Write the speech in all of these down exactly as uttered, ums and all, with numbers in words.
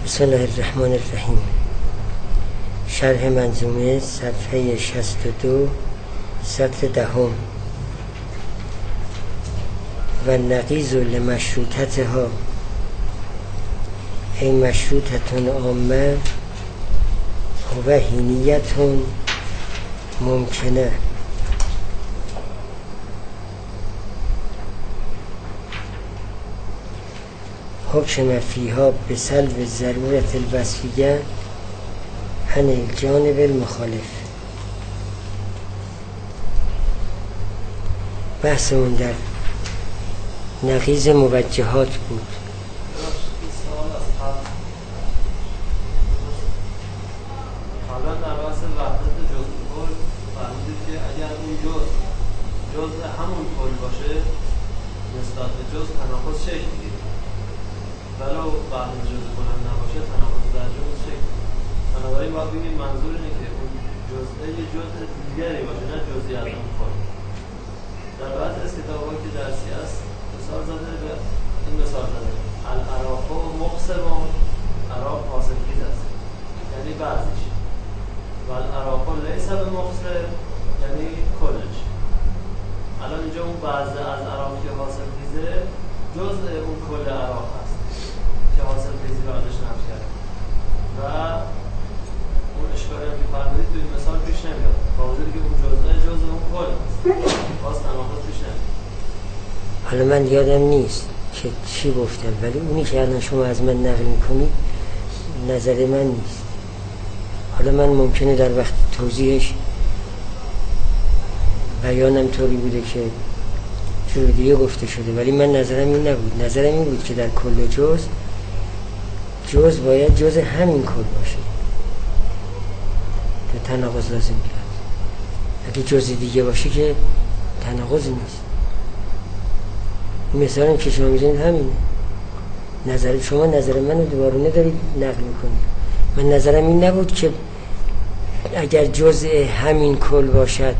بسم الله الرحمن الرحیم. شرح منظومه صفحه شصت و دو سطر دهم. و نقیض لمشروطتها ای مشروطتون عامه و حینیتون ممکنه. حکم فیها به سلب ضرورت الوصفیه عن الجانب المخالف. بحثمون در نقیض موجهات بود. حالا در بحث وحدت جزء کل فرمودید که اگر اون جزء جزء همون کل باشه نسبت به جزء تناقض شکل میگیره، ولو وحدت جزء کل هم نباشه تناقض در جزء شکل میگیره. بنابراین باید بگیم منظور اینه که اون جزء یه جزء دیگری باشه، نه جزئی از اون کل. در بعضی از کتاب‌ها که درسی است مثال زده به این مثال زده العراق و مقسمون، عراق حاصلخیز است یعنی بعضیش، و العراق لیس بمقسم یعنی کلش. الان اینجا اون بعضی از عراق که حاصلخیزه جزء اون کل عراق هست که حاصلخیزی رو ازش نفی کرد و اون اشکالی هم که فرمودید تو این مثال پیش نمیاد، با وجودی که اون جزء جزء اون کل هست باز تناقض پیش نمیاد. حالا من یادم نیست که چی گفتم، ولی اونی که الان شما از من نقل میکنید نظر من نیست. حالا من ممکنه در وقت توضیحش بیانم طوری بوده که جور دیگه گفته شده، ولی من نظرم این نبود. نظرم این بود که در کل و جز جز باید جز همین کل باشه که تناقض لازم بیاد. اگه جز دیگه باشه که تناقض نیست. مثلا که شما میزنید همینه. نظر شما نظر منو دوباره دارید نقل میکنید. من نظرم این نبود که اگر جزء همین کل باشد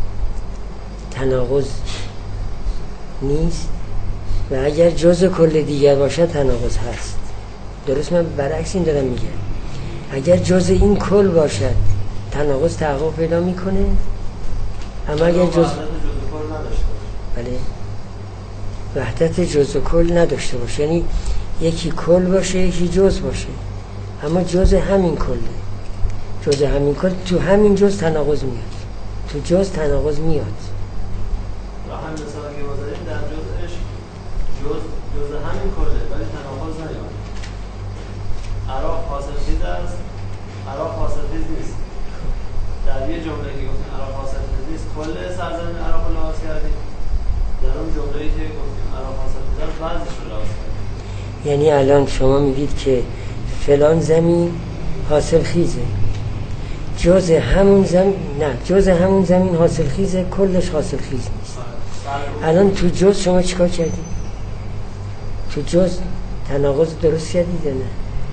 تناقض نیست و اگر جزء کل دیگر باشد تناقض هست. درست؟ من برعکس این دارم میگم. اگر جزء این کل باشد تناقض تحقق پیدا میکنه، اما اگر جزء بله وحدت جزء کل نداشته باشه، یعنی یکی کل باشه یکی جزء باشه، اما جزء همین کله. جزء همین کل تو همین جزء تناقض میاد، تو جزء تناقض میاد. و همین مثلا که بازاریم در جزءش جزء جزء همین کله ولی تناقض نمیاد. عراق حاصلخیز است، عراق حاصلخیز نیست. در یه جمله که گفتیم عراق حاصلخیز نیست کل سرزمین عراق رو لحاظ کردیم، در اون جمله‌ای که گفتیم عراق حاصلخیز است بعضیش رو لحاظ کردیم. یعنی الان شما میگید که فلان زمین حاصلخیزه، جز همون زمین نه جز همون زمین حاصلخیزه، کلش حاصلخیز نیست. الان تو جز شما چیکار کردید؟ تو جز تناقض درست کردید نه؟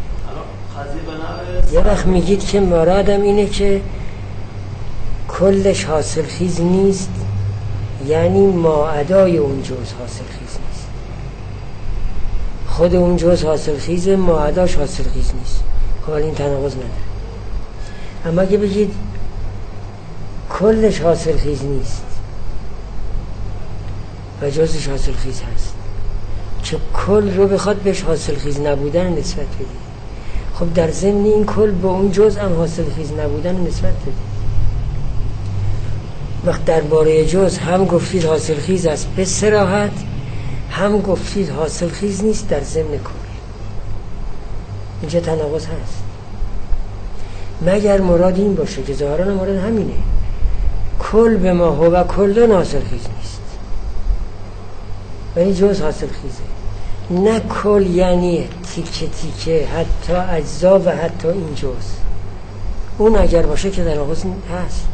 یه وقت میگید که مرادم اینه که کلش حاصلخیز نیست، یعنی ماعدای اون جز حاصلخیز نیست. خود اون جز حاصلخیزه، ماعداش حاصلخیز نیست. خب این تناقض نداره. اما اگه بگید کلش حاصلخیز نیست و جزش حاصلخیز هست، که کل رو بخواد بهش حاصلخیز نبودن نسبت بدید، خب در ضمن این کل با اون جز هم حاصلخیز نبودن نسبت بدید. وقت درباره جز هم گفتید حاصلخیز است به صراحت، هم گفتید حاصلخیز نیست در ضمن کل. اینجا تناقض هست، مگر مراد این باشه که ظاهرا مراد همینه، کل به ما هو و کلن حاصلخیز نیست ولی جز حاصلخیزه. نه کل یعنی تیکه تیکه، حتی اجزا و حتی این جز. اون اگر باشه که تناقض هست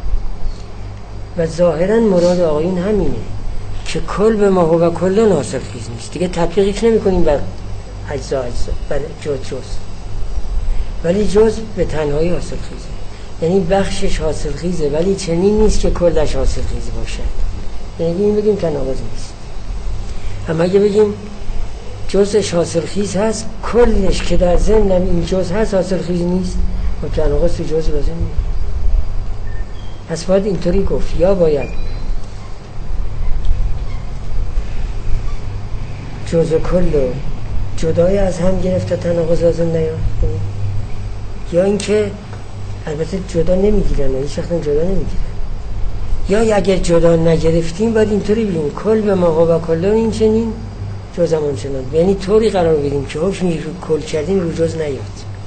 و ظاهرا مراد آقایون همینه که کل به ما هو و کلن حاصلخیز نیست. دیگه تطبیقش نمی کنیم بر اجزا اجزا بر جز جز، ولی جز به تنهایی حاصلخیزه، یعنی بخشش حاصلخیزه ولی چنین نیست که کلش حاصلخیز باشه. یعنی این بگیم تناقض نیست. اما اگه بگیم جزش حاصلخیز هست کلش که در ضمن این جز هست حاصل خیزی نیست و تناقض تو جز لازم نیست. پس باید اینطوری گفت، یا باید جز و کل و جدای از هم گرفت تا تناقض لازم نیاد، یا اینکه البته جدا نمیگیرن و هیچ وقت جدا نمیگیرن، یا اگر جدا نگرفتیم باید اینطوری بگیم کل به ماقا و کلون این چنین جزمان چنان، یعنی طوری قرار بدیم که حکمی رو کل کردیم رو جز نیاد،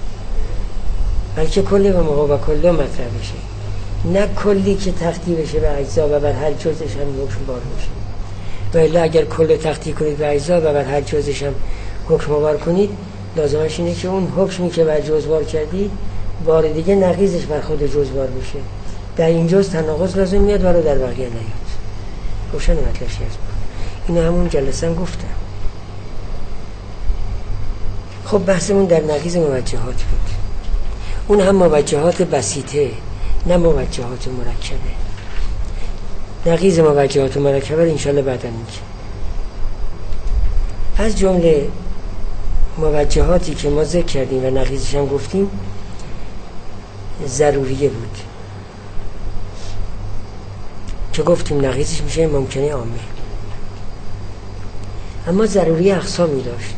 بلکه کل به ماقا و کلون مطرح بشه، نه کلی که تختی بشه به اجزا و بر هر جزش هم حکم بار بشه. و الا اگر کل تختی کنید به اجزا و بر هر جزش هم حکم بار کنید، لازمش اینه که اون حکمی که بر جز بار کردید بار دیگه نقیضش بر خود جز بار بشه. در این جز تناقض لازم میاد و رو در بقیه نیاد. روشن مطلبش هست. اینو همون جلسه هم گفتم. خب بحثمون در نقیض موجهات بود. اون هم موجهات بسیطه، نه موجهات مرکبه. نقیض موجهات مرکبه رو انشالله بعدا میگم. از جمله موجهاتی که ما ذکر کردیم و نقیضش هم گفتیم ضروریه بود که گفتیم نقیضش میشه ممکنه عامه. اما ضروری اقسامی داشت.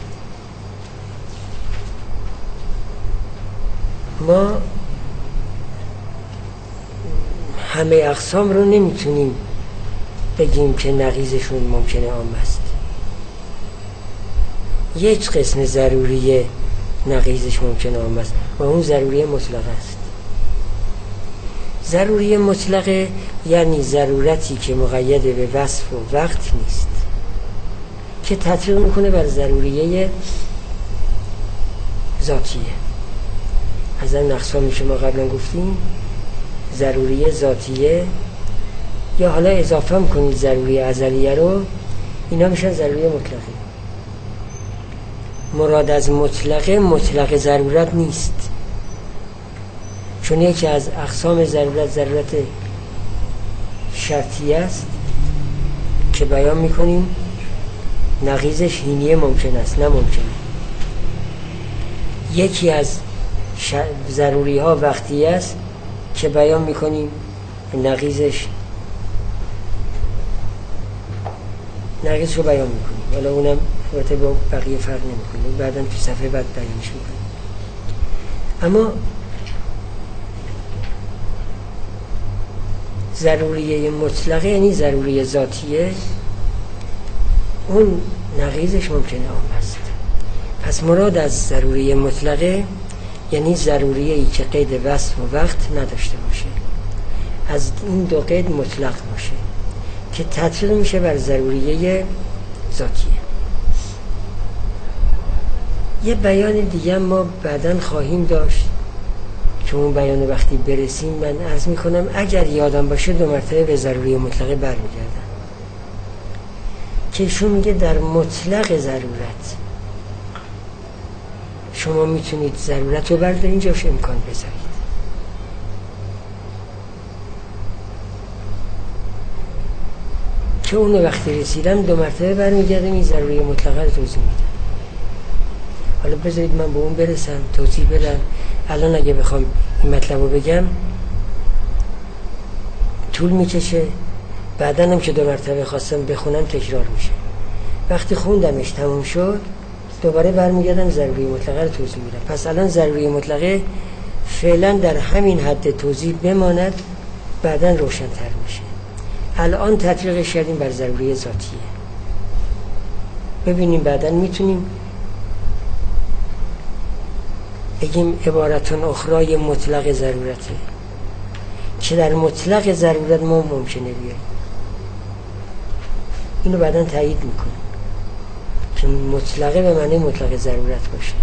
ما همه اقسام رو نمیتونیم بگیم که نقیضشون ممکنه عام است. یک قسم ضروری نقیضش ممکنه عام است و اون ضروری مطلق است. ضروری مطلق یعنی ضرورتی که مقید به وصف و وقت نیست، که تطبیق میکنه بر ضروریه ذاتیه. از این اقسامی که ما قبلا گفتیم ضروری ذاتیه، یا حالا اضافه هم کنید ضروری ازلیه رو، اینا میشن ضروری مطلقه. مراد از مطلقه مطلق ضرورت نیست، چون یکی از اقسام ضرورت ضرورت شرطی است که بیان میکنیم نقیضش هینیه ممکن است، نه ممکنه. یکی از ضروری ها وقتی است که بیان میکنیم نقیضش نقیضش رو بیان میکنیم، حالا اونم البته با بقیه فرق نمیکنیم، بعدا تو صفحه بعد بیانش میکنیم. اما ضروریه مطلقه یعنی ضروری ذاتیه، اون نقیضش ممکنه عام است. پس مراد از ضروری مطلقه یعنی ضروریه‌ای که قید وصف و وقت نداشته باشه، از این دو قید مطلق باشه که تطبیق میشه بر ضروریه ذاتیه. یه بیان دیگه ما بعداً خواهیم داشت که اون بیان وقتی برسیم من عرض میکنم اگر یادم باشه دو مرتبه به ضروری مطلقه برمیگردم که ایشون میگه در مطلق ضرورت شما میتونید ضرورت رو بردارید جاش امکان بذارید. که اون وقتی رسیدم دو مرتبه برمیگردم این ضروری مطلقه رو توضیح میدم. حالا بذارید من به اون برسم توضیح بدم. الان اگه بخوام این مطلب رو بگم طول میکشه، بعدن هم که دو مرتبه خواستم بخونم تکرار میشه. وقتی خوندمش تموم شد دوباره برمیگردم ضروری مطلقه رو توضیح میدم. پس الان ضروری مطلقه فعلا در همین حد توضیح بماند، بعدن روشن‌تر میشه. الان تطبیقش کردیم بر ضروری ذاتیه. ببینیم بعدن میتونیم بگیم عبارتون اخرای مطلق ضرورته که در مطلق ضرورت ما ممکنه بیاریم. اینو بعدن تایید میکنیم که مطلقه به معنی مطلق ضرورت باشه.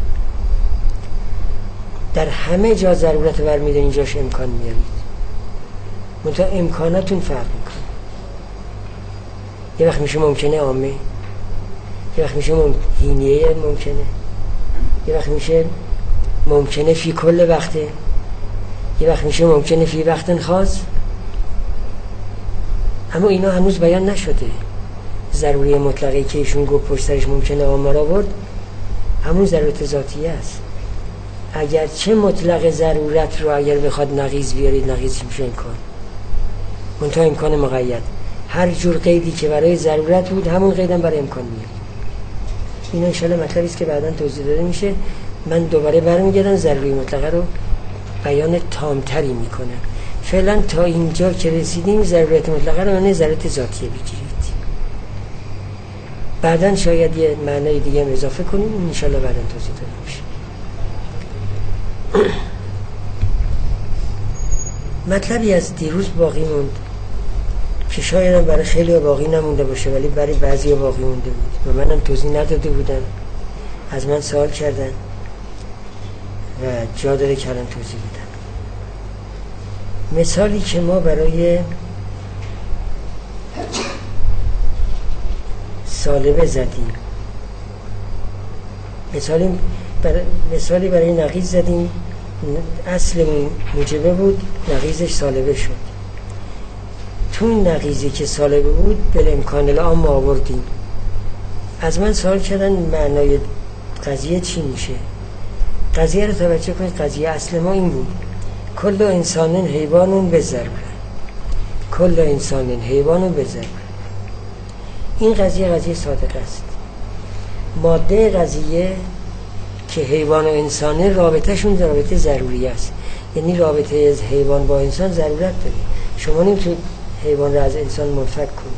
در همه جا ضرورت برمیدن اینجاش امکان میارید، منتها امکاناتون فرق میکنه. یه وقت میشه ممکنه عامه، یه وقت میشه هینیه ممکنه، یه وقت میشه ممکنه فی کل وقته، یه وقت میشه ممکنه فی وقت خاص. اما اینا هنوز بیان نشده. ضروری مطلقی که ایشون گفت پشت سرش ممکنه عامه را برد همون ضرورت ذاتیه است. اگر چه مطلق ضرورت رو اگر بخواد نقیض بیارید نقیضش میشه امکان، منتها امکان مقید. هر جور قیدی که برای ضرورت بود همون قیدم برای امکان میاد. این انشالله مطلبی است که بعداً توضیح داده میشه. من دوباره برمیگردم ضروری مطلقه رو بیان تامتری میکنم. فعلا تا اینجا که رسیدیم ضرورت مطلقه رو نه ضرورت ذاتیه بگیرید، بعداً شاید یه معنای دیگه هم اضافه کنیم، انشالله بعداً توضیح داده میشه. مطلبی از دیروز باقی موند که شاید هم برای خیلی باقی نمونده باشه ولی برای بعضی ها باقی مونده بود و منم توضیح نداده بودم، از من سوال کردن و جا داره که الان توضیح بدم. مثالی که ما برای سالبه زدیم، مثالی برای, مثالی برای نقیض زدیم، اصل موجبه بود، نقیضش سالبه شد. تو این نقیضی که سالبه بود بل امکان العام آوردیم. از من سوال کردن معنای قضیه چی میشه. قضیه رو توجه کنید، قضیه اصل ما این بود: کل انسان حیوان بضرب، کل انسان حیوان بضرب. این قضیه قضیه صادق است. ماده قضیه که حیوان و انسانه رابطهشون رابطه ضروری است، یعنی رابطه از حیوان با انسان ضرورت داره. شما نمیتونید حیوان را از انسان منفک کنید.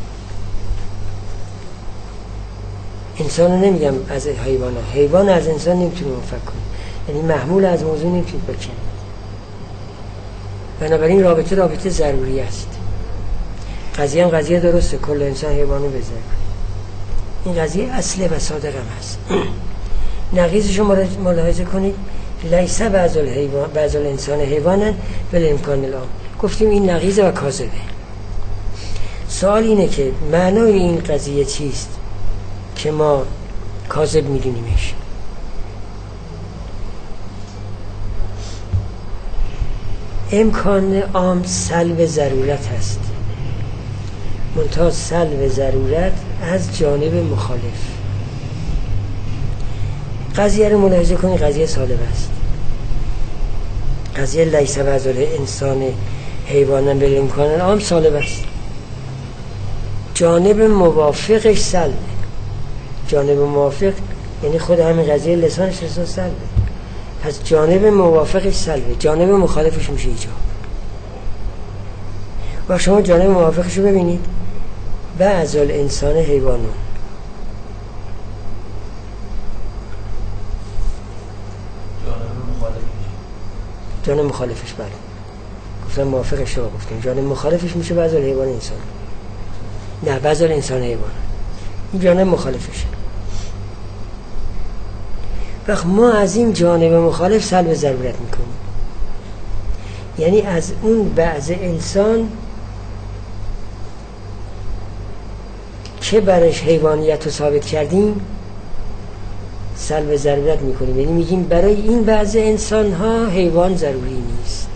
انسان رو نمیگم از حیوان ها، حیوان از انسان نمیتونید منفک کنید، یعنی محمول از موضوع نمیتونید بکنید. بنابراین رابطه رابطه ضروری است. قضیه هم قضیه درسته، کل انسان حیوانو بذاره. این قضیه اصله و صادق هم هست. نقیضش رو ملاحظه کنید: لیس بعض الحیوان بعض الانسان حیوانن بل امکان العام. گفتیم این نقیضه و کاذبه. سوال اینه که معنای این قضیه چیست که ما کاذب میدونیمش؟ امکان عام سلب ضرورت هست، منتها سلب ضرورت از جانب مخالف. قضیه رو ملاحظه کنید، قضیه سالب است. قضیه لیس بعض الانسان حیوانا بالامکان العام سالب است. جانب موافقش سلبه. جانب موافق یعنی خود همین قضیه لسانش لسان سلبه، پس جانب موافقش سلبه، جانب مخالفش میشه ایجاب. و شما جانب موافقش رو ببینید: بعض الانسان حیوانون. جانب مخالفش بله گفتم موافقش رو گفتیم، جانب مخالفش میشه بعض الحیوان انسان، نه بعض الانسان حیوان، این جانب مخالفشه. وقت ما از این جانب مخالف سلب ضرورت میکنیم، یعنی از اون بعض انسان که برش حیوانیت رو ثابت کردیم سلب ضرورت میکنیم، یعنی میگیم برای این بعض انسان ها حیوان ضروری نیست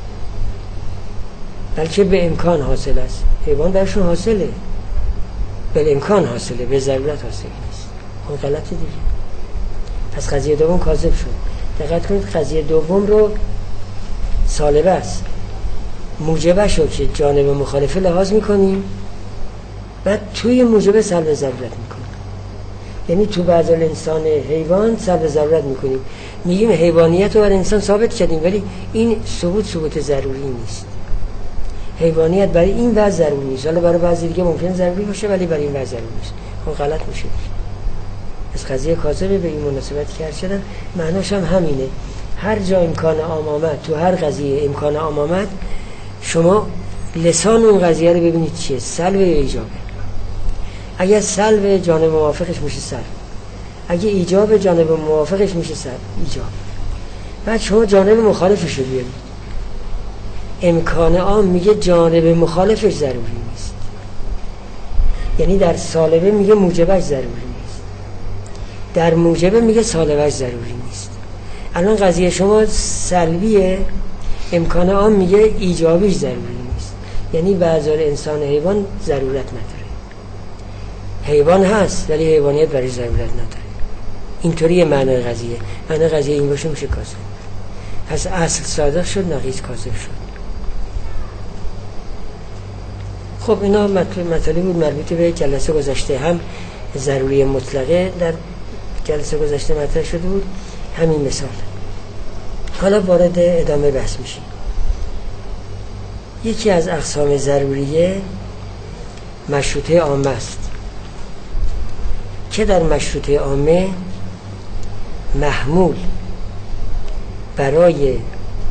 بلکه به امکان حاصل است. حیوان برشون حاصله، به امکان حاصله، به ضرورت حاصل نیست. اون غلطه دیگه. پس قضیه دوم کاذب شد. دقت کنید، قضیه دوم رو سالبه است، موجبه شد که جانب مخالفه لحاظ میکنیم، بعد توی موجبه سلب ضرورت میکنیم، یعنی تو بعض الانسان حیوان سلب ضرورت میکنیم. میگیم حیوانیت رو بر انسان ثابت کردیم ولی این ثبوت ثبوت ضروری نیست. حیوانیت برای این بعض ضروری نیست، حالا برای بعضی دیگه ممکنه ضروری باشه ولی برای این بعض ضروری نیست. اون غلط میشه. از قضیه کاذبه به این مناسبت کرد شدن، معناش هم همینه. هر جا امکان عام آمد، تو هر قضیه امکان عام آمد، شما لسان اون قضیه رو ببینید چیه، سلب یا ایجابه. اگه سلب جانب موافقش میشه سلب، اگه ایجاب جانب موافقش میشه سلب ایجاب. بعد شما جانب مخالفش رو بیارید. امکان عام میگه جانب مخالفش ضروری نیست، یعنی در سالبه میگه موجبش ضروری نیست، در موجبه میگه سالبش ضروری نیست. الان قضیه شما سلبیه، امکان عام میگه ایجابیش ضروری نیست، یعنی بعض انسان حیوان ضرورت نداره. حیوان هست ولی حیوانیت برای ضرورت نداره. اینطوری معنی قضیه. معنی قضیه این باشه میشه کاذب. پس اصل صادق شد، نقیض کاذب شد. خب اینا مطالبی بود مربوط به جلسه گذشته. هم ضروری مطلقه در جلسه گذشته مطرح شده بود، همین مثال. حالا وارد ادامه بحث میشیم. یکی از اقسام ضروریه مشروطه عامه است که در مشروطه عامه محمول برای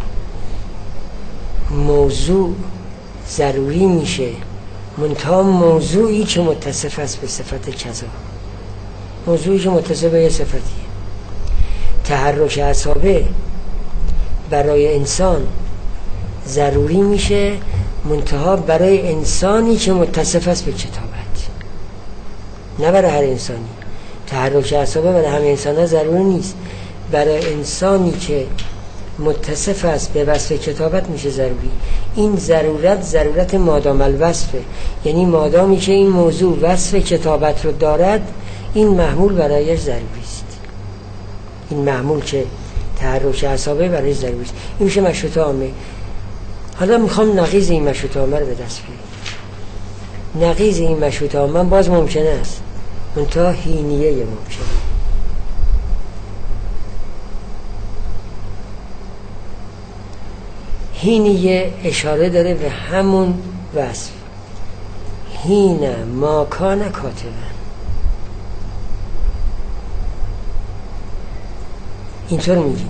موضوع ضروری میشه، منتها موضوعی که متصف است به صفت کذا، موضوعی که متصف به یه صفتیه. تحرک اعصابه برای انسان ضروری میشه، منتها برای انسانی که متصف است به کتابت، نه برای هر انسانی. تحرک اعصابه برای همه انسان ها ضروری نیست، برای انسانی که متصف است به وصف کتابت میشه ضروری. این ضرورت ضرورت مادام الوصفه، یعنی مادامی که این موضوع وصف کتابت رو دارد، این محمول برایش ضروری است. این محمول که تحرک اعصابه برای ضروری است، این میشه مشروطه عامه. حالا میخوام نقیض این مشروطه عامه رو به دست بیارم. نقیض این مشروطه عامه باز ممکنه است، منتها هینیه ممکنه. هینیه اشاره داره به همون وصف، هین ما کان کاتبا. اینطور میگیم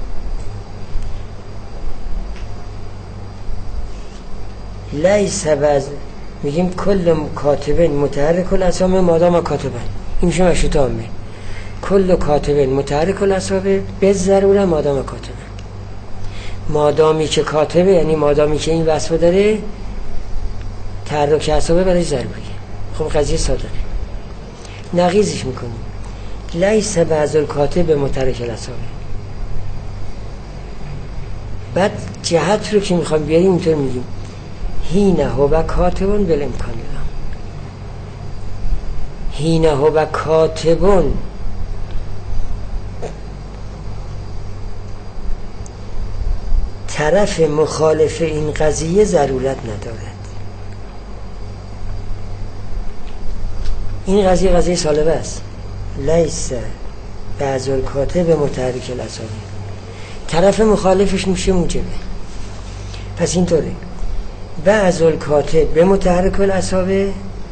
لیس وز، میگیم کل کاتبن متحرک الاسامه مادام کاتبن، این میشه مشروطه عامه. کل کاتبن متحرک الاسامه به ضروره مادام کاتبن، مادامی که کاتبه یعنی مادامی که این وصف داره، تحرک اعصابه برای ضروریه. خب قضیه صادقه. نقیضش میکنیم لیس بعض الکاتب متحرک الاعصابه. بعد جهت رو که میخوام بیاریم اینطور میگیم هینه هو کاتبون بالامکان. هینه هو کاتبون طرف مخالف این قضیه ضرورت ندارد. این قضیه قضیه سالبه است. لیس بعض الکاتب متحرک الاعصابه، طرف مخالفش میشه موجبه. پس اینطوره بعض الکاتب به متحرک الاعصابه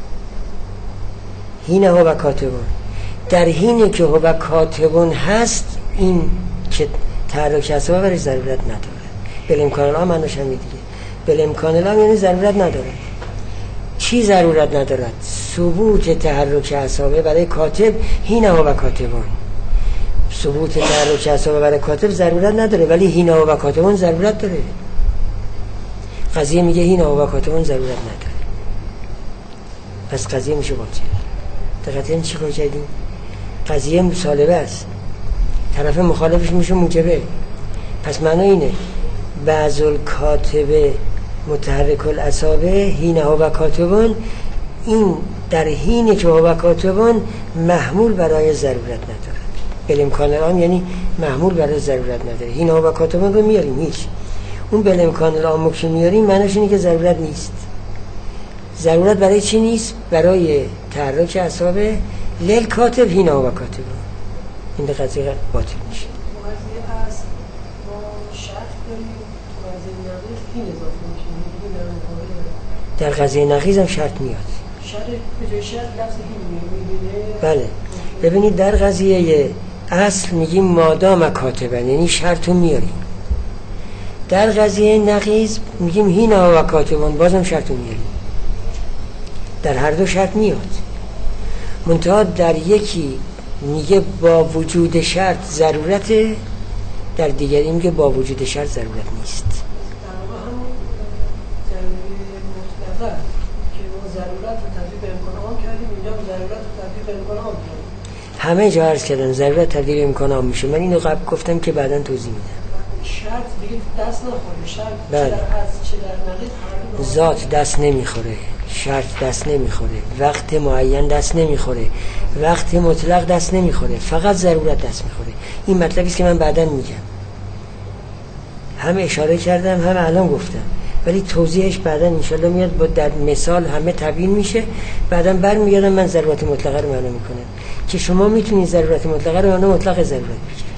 هینه هو کاتبون، در حینی که هو کاتبون هست این که تحرک اعصابه برای ضرورت نداره. بالامکان الان معناش همین دیگه. بالامکان الان یعنی ضرورت نداره. چی ضرورت ندارد؟ ثبوت تحرک اعصابه برای کاتب هینه و کاتبون. ثبوت تحرک اعصابه برای کاتب ضرورت نداره، ولی هینه و کاتبون ضرورت داره. قضیه میگه هینه و کاتبون ضرورت نداره، پس قضیه میشه باطل. دقیقاً این چی کار کردیم؟ قضیه مصالبه است، طرف مخالفش میشه موجبه. پس معنی اینه بعض الکاتب متحرک الاعصابه هینه و کاتبون، این در حینی که و کاتبون محمول برای ضرورت نداره. بالامکان الان یعنی محمول برای ضرورت نداره. هینه و کاتبون رو میاریم هیچ، اون بالامکان الان که میاریم معنیش اینه که ضرورت نیست. ضرورت برای چی نیست؟ برای تحرک اعصابه لیل کاتب هینه و کاتبون. این قضیه باطل میشه. در قضیه نقیض هم شرط میاد. شرط به جای شرط لفظ هین میبینه. بله ببینید در قضیه اصل میگیم مادام کاتبن، یعنی شرطو میاریم. در قضیه نقیض میگیم هین و کاتبان، بازم شرطو میاریم. در هر دو شرط میاد، منتها در یکی میگه با وجود شرط ضرورته، در دیگری میگه با وجود شرط ضرورت نیست. همه جا عرض کردن ضرورت تبدیل امکان عام میشه. من اینو قبل گفتم که بعداً توضیح میدم. شرط دیگه دست نخوره. شرط بله. چه در از چه در نقید هر دو ذات دست نمیخوره، شرط دست نمیخوره، وقت معین دست نمیخوره، وقت مطلق دست نمیخوره، فقط ضرورت دست میخوره. این مطلبی است که من بعداً میگم، هم اشاره کردم هم الان گفتم، ولی توضیحش بعداً انشالله میاد، با در مثال همه تبیین میشه. بعداً برمیگردم من ضرورت مطلقه رو معنا میکنم که شما میتونید ضرورت مطلقه رو معنا مطلق ضرورت بگیرید.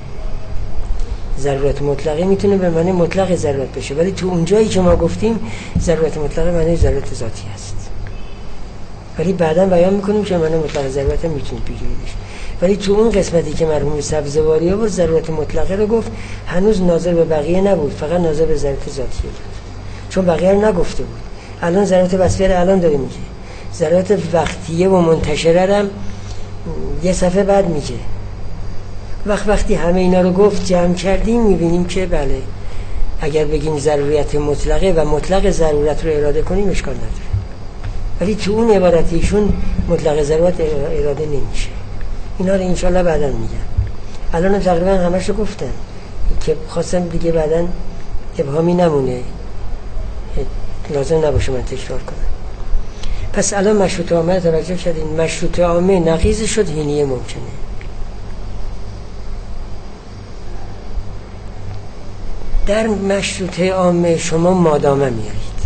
ضرورت مطلقه میتونه به معنی مطلق ضرورت بشه، ولی تو اون جایی که ما گفتیم ضرورت مطلقه معنی ضرورت ذاتی است، ولی بعداً بیان میکنیم که معنی مطلق ضرورت هم میتونید بگیریدش. ولی تو اون قسمتی که مرحوم سبزواری آورد ضرورت مطلقه رو گفت، هنوز ناظر به بقیه نبود، فقط ناظر به ضرورت ذاتی بود، چون بقیه رو نگفته بود. الان ضرورت وصفیه رو الان داره میگه، ضرورت وقتیه و منتشره هم یه صفحه بعد میگه. وقت وقتی همه اینا رو گفت جمع کردیم میبینیم که بله، اگر بگیم ضروریت مطلقه و مطلق ضرورت رو اراده کنیم اشکال نداره، ولی تو اون عبارتیشون مطلق ضرورت اراده نمیشه. اینا رو انشالله بعداً میگم. الان تقریبا همش رو گفتم که خواستم دیگه بعداً ابهامی نمونه، لازم نباشه من تکرار کنم. پس الان مشروط عامه توجه کردین، مشروط عامه نقیض شد هینیه ممکنه. در مشروطه عامه شما مادامه میارید.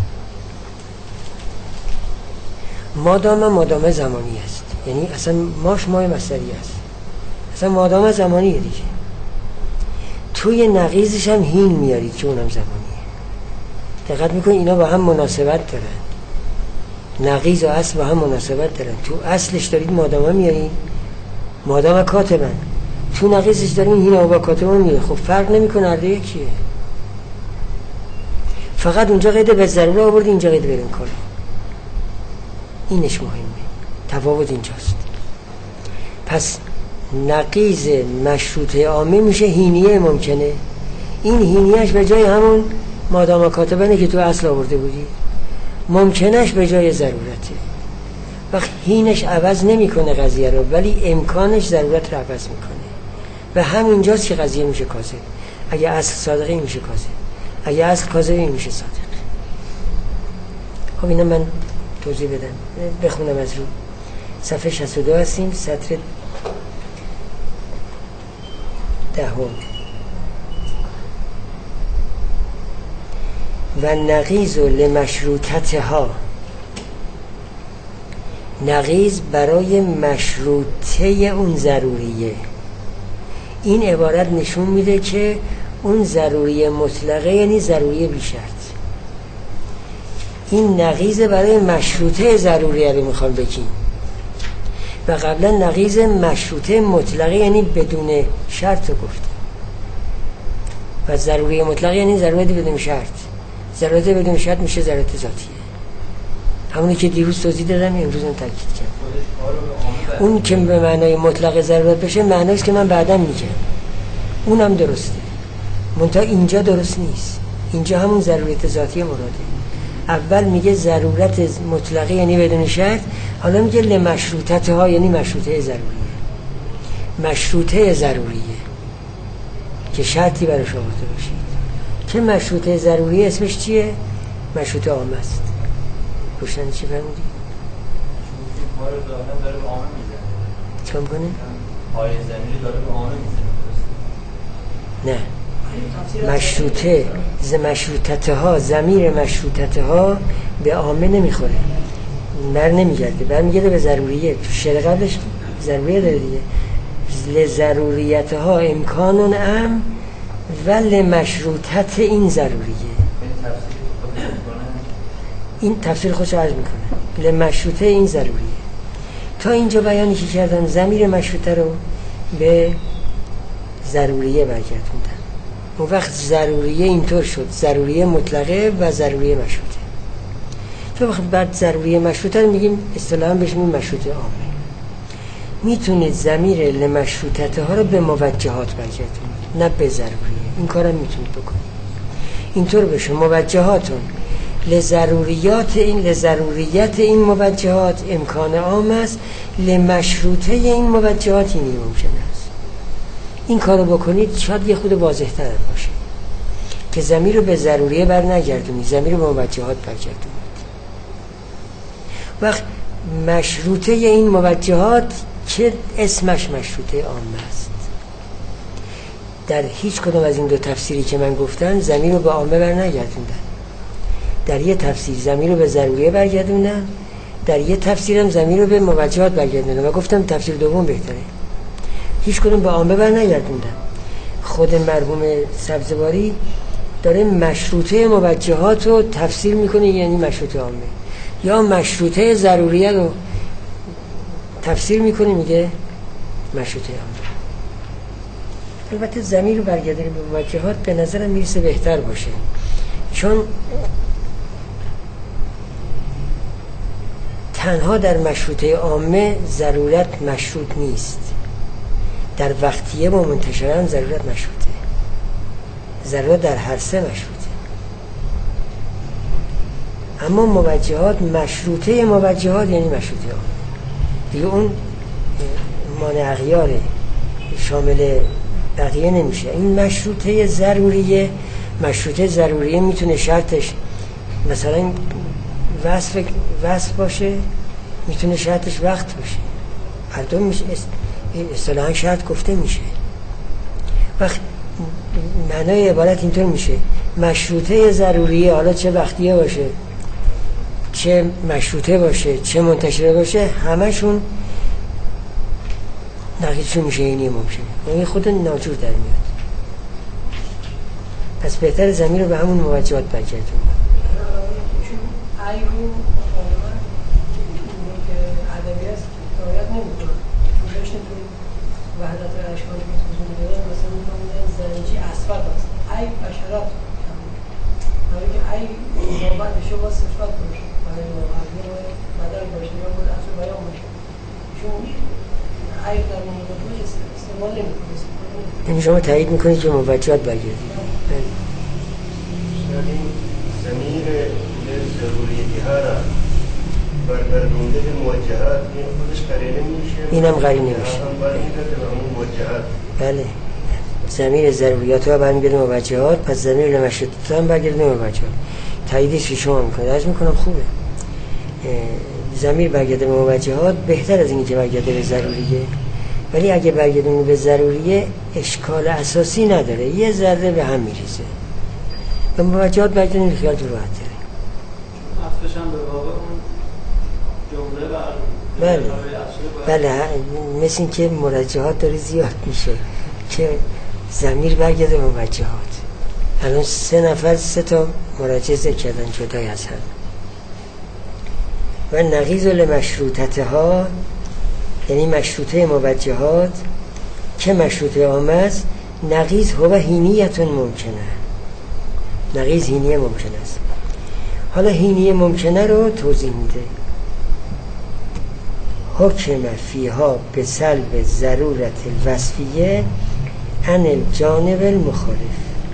مادامه مادامه زمانی است، یعنی اصلا ماش مای مصدری است، اصلا مادامه زمانیه دیگه. توی نقیضش هم هین میارید که اونم زمانیه. دقت میکنید اینا با هم مناسبت دارن، نقیض و اصل با هم مناسبت دارن. تو اصلش دارید مادامه میارید، مادامه کاتبن، تو نقیضش دارید هین و با کاتبن میارید. خب فرق نمیکنه، هر دو یکیه، فقط اونجا قید به ضروره آورد، اینجا قید به امکان. اینش مهمه، تفاوت اینجاست. پس نقیض مشروطه عامه میشه هینیه ممکنه. این هینیهش به جای همون مادام کاتبنه که تو اصل آورده بودی، ممکنش به جای ضرورته. وقت هینش عوض نمیکنه قضیه رو، ولی امکانش ضرورت رو عوض میکنه و همینجاست که قضیه میشه کاذب. اگه اصل صادقه میشه کاذب، اگه اصل کاذبه میشه صادق. خب اینا من توضیح بدم، بخونم از رو. صفحه شصت و دو هستیم، سطر دهم. و نقیض لمشروطتها، نقیض برای مشروطه اون ضروریه. این عبارت نشون میده که اون ضروری مطلقه یعنی ضروری بی شرط. این نقیض برای مشروطه ضروریه رو میخوام بگیم، و قبلا نقیض مشروطه مطلقه یعنی بدون شرط رو گفتیم، و ضروری مطلقه یعنی ضرورت بدون شرط. ضرورت بدون شرط میشه ضرورت ذاتیه، همونی که دیروز توضیح دادم، امروز هم تاکید کردم. اون که به معنای مطلق ضرورت بشه معنیش که من بعدا میگم، اونم درسته، منتها اینجا درست نیست. اینجا همون ضرورت ذاتی مراده. اول میگه ضرورت مطلقه یعنی بدون شرط، حالا میگه لمشروطته ها یعنی مشروطه ضروریه. مشروطه ضروریه که شرطی براش آورده باشید. که مشروطه ضروری اسمش چیه؟ مشروطه عامه است. روشن چی فرمودی؟ پای داره داره به عامه میزنه. چیکار میکنه؟ پای زمینی داره به عامه میزنه. نه، مشروطه ز مشروطته ها، ضمیر مشروطته ها به عامه نمیخوره، بر نمیگرده، برمیگرده به ضروریه. تو شعر قبلش ضروریه داره دیگه. لضروریت ها امکان ام و لمشروطت این ضروریه. این تفسیر خودش عرض میکنه، لمشروطه این ضروریه. تا اینجا بیانی که کردن ضمیر مشروطه رو به ضروریه برگردوندن. اون وقت ضروریه اینطور شد، ضروریه مطلقه و ضروریه مشروطه. تو وقت بعد ضروریه مشروطه رو میگیم اصطلاحاً بهش میگیم مشروطه عامه. میتونید ضمیر لمشروطه ها رو به موجهات برگردونید، نه به ضروریه. این کارم میتونید بکنید. اینطور بشه موجهاتون لضروریات این لضروریت این موجهات امکان عام است، لمشروطه این موجهات این ممکن است. این کارو بکنید شاید یه خود واضح تر باشه. که ضمیر رو به ضروریه بر نگردونید، ضمیر رو به موجهات برگردونید. وقت مشروطه این موجهات که اسمش مشروطه عامه است، در هیچ کدوم از این دو تفسیری که من گفتم ضمیر رو به عامه بر نگردوندن. در یه تفسیر ضمیر رو به ضروریه برگردوندن، در یه تفسیرم ضمیر رو به موجهات برگردوندن و گفتم تفسیر دوم بهتره. هیچ کدوم به عامه بر نگردوندن. خود مرحوم سبزواری داره مشروطه موجهات رو تفسیر میکنه، یعنی مشروطه عامه، یا مشروطه ضروریه رو تفسیر میکنه میگه مشروطه عامه. البته ضمیر رو برگردونیم به موجهات به نظرم میرسه بهتر باشه، چون تنها در مشروطه عامه ضرورت مشروط نیست، در وقتیه و منتشران ضرورت مشروطه، ضرورت در هر سه مشروطه. اما موجهات مشروطه موجهات یعنی مشروطه عامه دیگه، اون مانع اغیاره، شامل بقیه نمیشه. این مشروطه ضروریه، مشروطه ضروریه میتونه شرطش مثلا وصف وصف باشه، میتونه شرطش وقت باشه، هر دو میشه اصطلاحاً شرط گفته میشه. وقت معنای عبارت اینطور میشه مشروطه ضروریه، حالا چه وقتیه باشه، چه مشروطه باشه، چه منتشره باشه، همشون نقیضشون میشه اینی ممکنه، این خود ناجور در میاد. پس بهتر ضمیر رو به همون موجهات برگردون. ای رو که ادبی است رعایت نمی‌کنه، چون داشتیم توی وحدت اشکال که توضیح می‌دادن مثلا می‌گن زنجی اسفل است، ای بشرات همه که ای بابت شما صفات باشه، برای واقعی بدل باشه یا بود اصل بیان باشه، چون ای در موضوع استعمال نمی‌کنه. یعنی شما تایید می‌کنید که موجهات برگردید. ضمیر ضروریتی ها را برگردونده به موجهات، این خودش قرینه میشه، اینم قرینه میشه. هم برمیگرده به همون موجهات. بله، ضمیر ضروریات ها برمیگرده به موجهات، پس ضمیر مشروطه هم برگرده به موجهات. تاییدش که شما میکنید، عرض میکنم خوبه. ضمیر برگرده به موجهات بهتر از اینی که برگرده به ضروریه، ولی اگه برگردونه به ضروریه اشکال اساسی نداره، یه ذره به هم میریزه. به موجهات برگردونه خیال تو راحت تره. عطفش هم به واقع اون جمله بر بله بله، مثل این که مرجحات داره زیاد میشه که ضمیر برگرده به موجهات. الان سه نفر سه تا مرجع ذکر کردن جدای از هم. و نقیض لمشروطته ها یعنی مشروطه موجهات که مشروطه عامه است، نقیض هو هینیتون ممکنه، نقیض هینیه ممکن است. حالا هینیه ممکنه رو توضیح میده. حکم فیها به سلب ضرورت الوصفیه عن الجانب المخالف.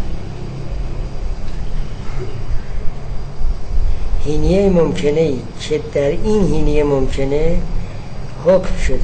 هینیه ممکنه ای که در این هینیه ممکنه حکم شده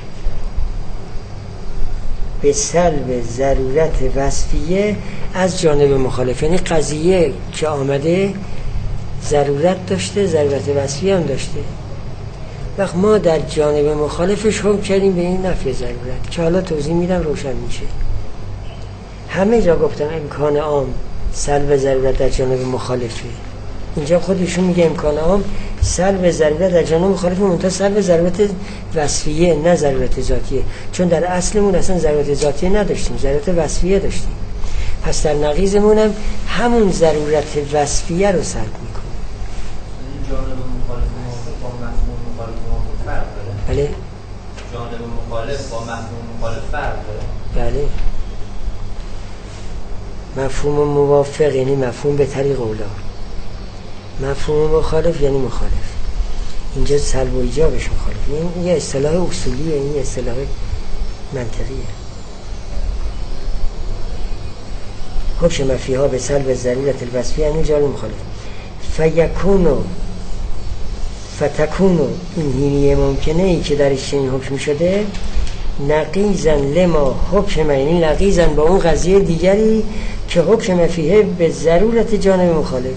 به سلب ضرورت وصفیه از جانب مخالف، یعنی قضیه که آمده ضرورت داشته، ضرورت وصفیه هم داشته، وقت ما در جانب مخالفش حکم کردیم به این نفی ضرورت که حالا توضیح میدم روشن میشه. همه جا گفتم امکان عام سلب ضرورت در جانب مخالفه، اینجا خودشون میگه امکان عام سلب ضرورت در جانب مخالفه، منتها سلب ضرورت وصفیه نه ضرورت ذاتیه، چون در اصلمون اصلا ضرورت ذاتیه نداشتیم، ضرورت وصفیه داشتیم. پس در نقیضمون هم همون ضرورت وصفیه رو سلب میکنه. این جانب مخالف با مفهوم مخالف فرق داره؟ بله. جانب مخالف با مفهوم مخالف فرق داره؟ بله. مفهوم موافق یعنی مفهوم به طریق اولا، مفهوم مخالف یعنی مخالف. اینجا سلب و ایجابش مخالف. این یه اصطلاح اصولیه، این یه اصطلاح منطقیه. حکم فیها به سلب ضرورت الوصفیه یعنی جانب مخالف. فیکونو فتکونو این هینیه ممکنه ای که درش چنین حکم شده نقیزن لما حکم، یعنی نقیزن با اون قضیه دیگری که حکم فیه به ضرورت جانب مخالف.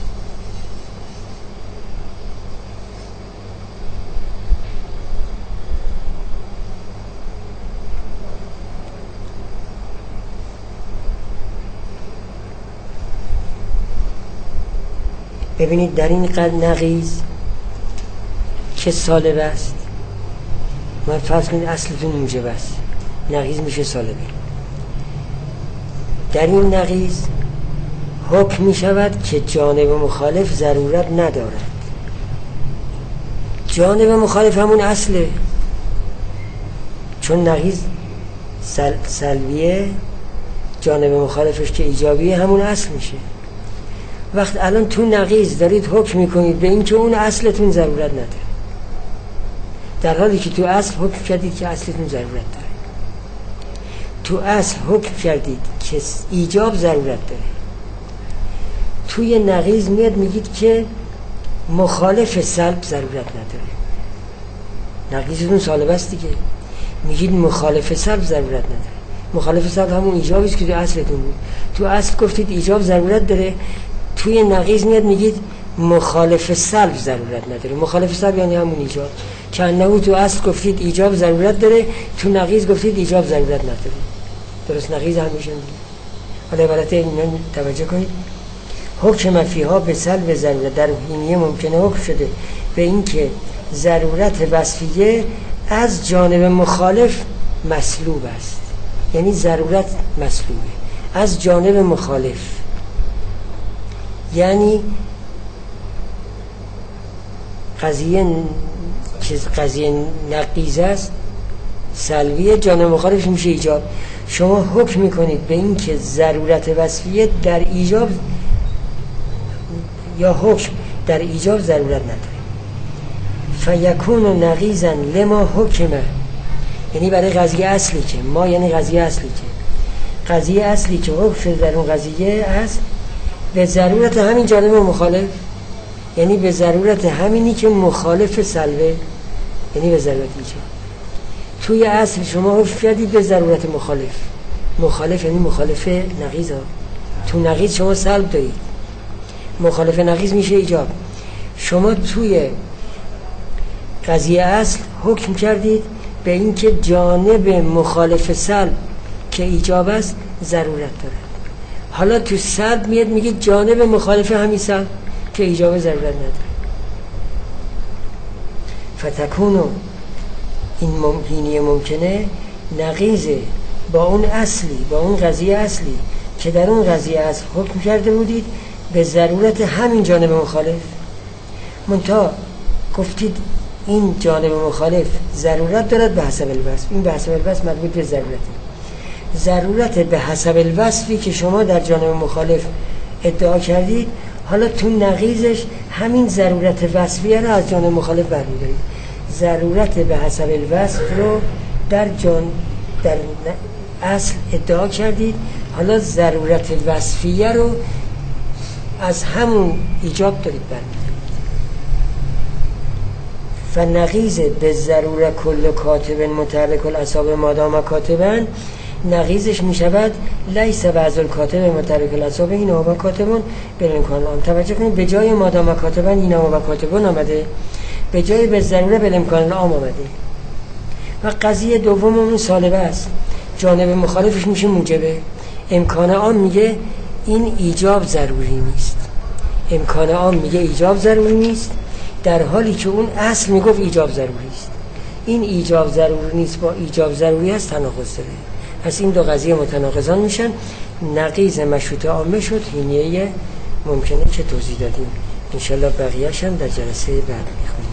ببینید در این نقیض که سالب است، من فرض کنید اصلتون موجب است، نقیض میشه سالبه. در این نقیض حکم میشود که جانب مخالف ضرورت ندارد. جانب مخالف همون اصله، چون نقیض سل... سلبیه، جانب مخالفش که ایجابیه همون اصل میشه. وقت الان تو نقیض دارید حکم میکنید به این که اون اصلتون ضرورت نداره، در حالی که تو اصل حکم کردید که اصلتون ضرورت داره. تو اصل حکم کردید که ایجاب ضرورت داره، توی نقیض میاد میگید که مخالف سلب ضرورت نداره. نقیضتون سالب است دیگه، میگید مخالف سلب ضرورت نداره. مخالف سلب همون ایجابی است که تو اصلتون بود. تو اصل گفتید ایجاب ضرورت داره، توی نقیض میاد میگید مخالف سلب ضرورت نداره. مخالف سلب یعنی همون ایجاب، که انه تو اصل گفتید ایجاب ضرورت داره، تو نقیض گفتید ایجاب ضرورت نداره. درست نقیض هم میشه. حالا عبارت این توجه کنید. حکم فیها به سلب ضرورت، در حینیه ممکنه حکم شده به این که ضرورت وصفیه از جانب مخالف مسلوب است، یعنی ضرورت مسلوبه از جانب مخالف، یعنی قضیه که قضیه نقیض است سلبیه، جانب مخالف میشه ایجاب. شما حکم میکنید به این که ضرورت وصفیه در ایجاب یا حکم در ایجاب ضرورت نداره. فیکون نقیضا لما حکمه، یعنی برای قضیه اصلی که ما، یعنی قضیه اصلی که قضیه اصلی که حکم شده در اون قضیه است به ضرورت همین جانب مخالف، یعنی به ضرورت همینی که مخالف سلبه، یعنی به ضرورت ایجاب. توی اصل شما حکم کردید به ضرورت مخالف، مخالف یعنی مخالف نقیض ها. تو نقیض شما سلب دارید، مخالف نقیض میشه ایجاب. شما توی قضیه اصل حکم کردید به این که جانب مخالف سلب که ایجاب است ضرورت داره. حالا تو سلب میاد میگید جانب مخالف همین سلب که ایجاب ضرورت نداره. فتکونو این ممکنه ممکنه نقیضه با اون اصلی، با اون قضیه اصلی که در اون قضیه اصل حکم کرده بودید به ضرورت همین جانب مخالف. منتها گفتید این جانب مخالف ضرورت دارد به حسب الوصف. این به حسب الوصف مربوط به ضرورته. ضرورت به حسب الوصفی که شما در جانب مخالف ادعا کردید، حالا تو نقیضش همین ضرورت وصفیه رو از جانب مخالف برمی‌دارید. ضرورت به حسب الوصف رو در جان در اصل ادعا کردید، حالا ضرورت وصفیه رو از همون ایجاب دارید برمی‌دارید. فنقیض به ضرورت کل کاتب متحرک الاعصاب مادام کاتبا، نقیضش می شود لیس بعض الکاتب متحرک الاعصاب این و کاتبون بالامکان العام. توجه کنید به جای مادام کاتبا این و کاتبون آمده، به جای به ضروره بالامکان العام آمده. و قضیه دوم اون سالبه است، جانب مخالفش میشه موجبه. امکان عام میگه این ایجاب ضروری نیست، امکان عام میگه ایجاب ضروری نیست، در حالی که اون اصل میگفت ایجاب ضروری است. این ایجاب ضروری نیست با ایجاب ضروری است تناقض داره. پس این دو قضیه متناقضان میشن. نقیض مشروط عامه شد، حینیه ممکنه که توضیح دادیم. انشالله بقیه‌اش هم در جلسه بعد میخونیم.